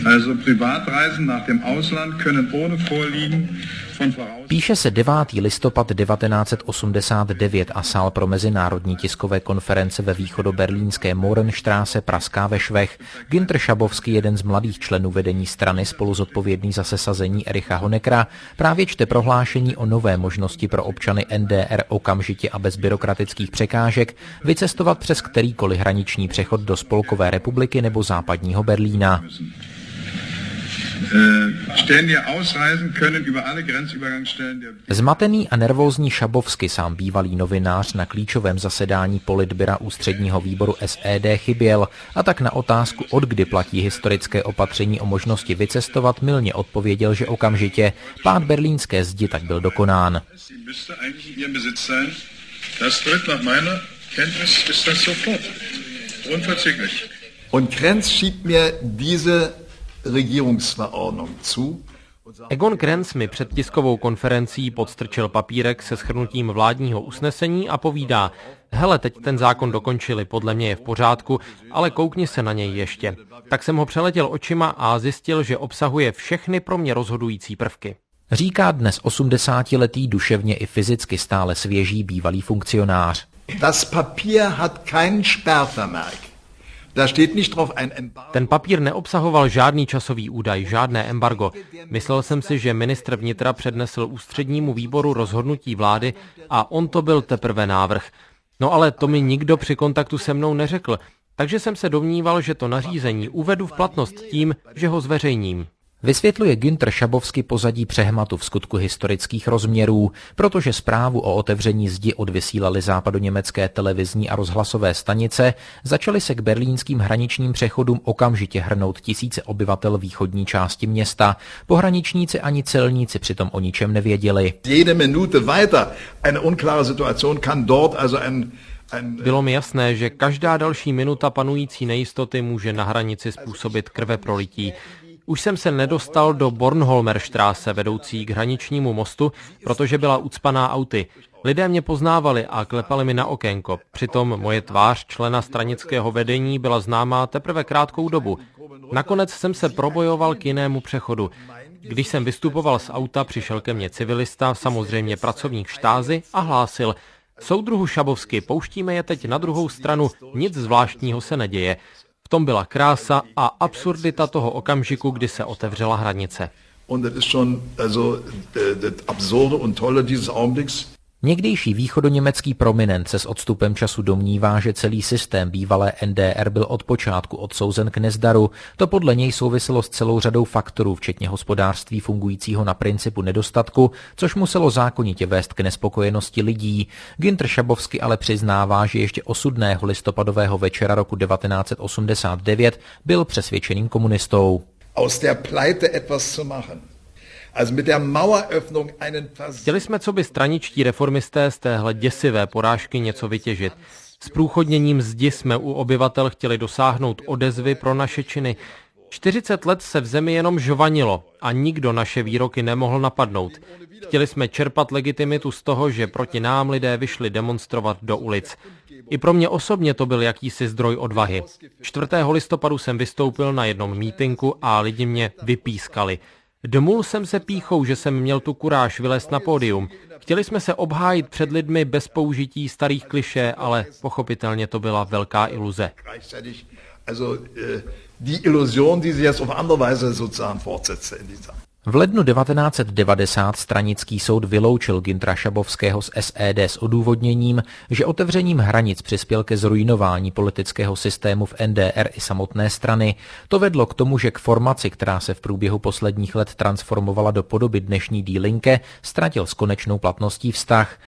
Also Privatreisen nach dem Ausland können ohne Vorliegen von Píše se 9. listopad 1989 a sál pro mezinárodní tiskové konference ve východoberlínské Mohrenstraße praská ve švech. Günther Schabowski, jeden z mladých členů vedení strany spolu zodpovědný za sesazení Ericha Honeckera, právě čte prohlášení o nové možnosti pro občany NDR okamžitě a bez byrokratických překážek vycestovat přes kterýkoliv hraniční přechod do Spolkové republiky nebo západního Berlína. Zmatený a nervózní Schabowski, sám bývalý novinář, na klíčovém zasedání politbyra ústředního výboru SED chyběl a tak na otázku, od kdy platí historické opatření o možnosti vycestovat, mylně odpověděl, že okamžitě. Pád berlínské zdi tak byl dokonán. Und Krenz schiebt mir diese Regierungsverordnung zu. Egon Krenz mi před tiskovou konferencí podstrčil papírek se shrnutím vládního usnesení a povídá: hele, teď ten zákon dokončili, podle mě je v pořádku, ale koukni se na něj ještě. Tak jsem ho přeletěl očima a zjistil, že obsahuje všechny pro mě rozhodující prvky. Říká dnes 80letý, duševně i fyzicky stále svěží bývalý funkcionář. Das Papier hat kein Sperrvermerk. Ten papír neobsahoval žádný časový údaj, žádné embargo. Myslel jsem si, že ministr vnitra přednesl ústřednímu výboru rozhodnutí vlády a on to byl teprve návrh. No ale to mi nikdo při kontaktu se mnou neřekl, takže jsem se domníval, že to nařízení uvedu v platnost tím, že ho zveřejním. Vysvětluje Günther Schabowski pozadí přehmatu v skutku historických rozměrů, protože zprávu o otevření zdi odvysílaly západoněmecké televizní a rozhlasové stanice, začaly se k berlínským hraničním přechodům okamžitě hrnout tisíce obyvatel východní části města. Pohraničníci ani celníci přitom o ničem nevěděli. Jede Minute weiter eine unklare Situation kann dort also Bylo mi jasné, že každá další minuta panující nejistoty může na hranici způsobit krveprolití. Už jsem se nedostal do Bornholmerstraße vedoucí k hraničnímu mostu, protože byla ucpaná auty. Lidé mě poznávali a klepali mi na okénko. Přitom moje tvář člena stranického vedení byla známá teprve krátkou dobu. Nakonec jsem se probojoval k jinému přechodu. Když jsem vystupoval z auta, přišel ke mně civilista, samozřejmě pracovník štázy, a hlásil: soudruhu Schabowski, pouštíme je teď na druhou stranu, nic zvláštního se neděje. V tom byla krása a absurdita toho okamžiku, kdy se otevřela hranice. Někdejší východoněmecký prominent se s odstupem času domnívá, že celý systém bývalé NDR byl od počátku odsouzen k nezdaru. To podle něj souviselo s celou řadou faktorů, včetně hospodářství fungujícího na principu nedostatku, což muselo zákonitě vést k nespokojenosti lidí. Günther Schabowski ale přiznává, že ještě osudného listopadového večera roku 1989 byl přesvědčeným komunistou. Aus der Pleite etwas zu machen. Chtěli jsme, co by straničtí reformisté z téhle děsivé porážky něco vytěžit. S průchodněním zdi jsme u obyvatel chtěli dosáhnout odezvy pro naše činy. 40 let se v zemi jenom žvanilo a nikdo naše výroky nemohl napadnout. Chtěli jsme čerpat legitimitu z toho, že proti nám lidé vyšli demonstrovat do ulic. I pro mě osobně to byl jakýsi zdroj odvahy. 4. listopadu jsem vystoupil na jednom mítinku a lidi mě vypískali. Dmul jsem se pýchou, že jsem měl tu kuráž vylézt na pódium. Chtěli jsme se obhájit před lidmi bez použití starých klišé, ale pochopitelně to byla velká iluze. V lednu 1990 stranický soud vyloučil Günthera Schabowského z SED s odůvodněním, že otevřením hranic přispěl ke zruinování politického systému v NDR i samotné strany. To vedlo k tomu, že k formaci, která se v průběhu posledních let transformovala do podoby dnešní Die Linke, ztratil s konečnou platností vztah.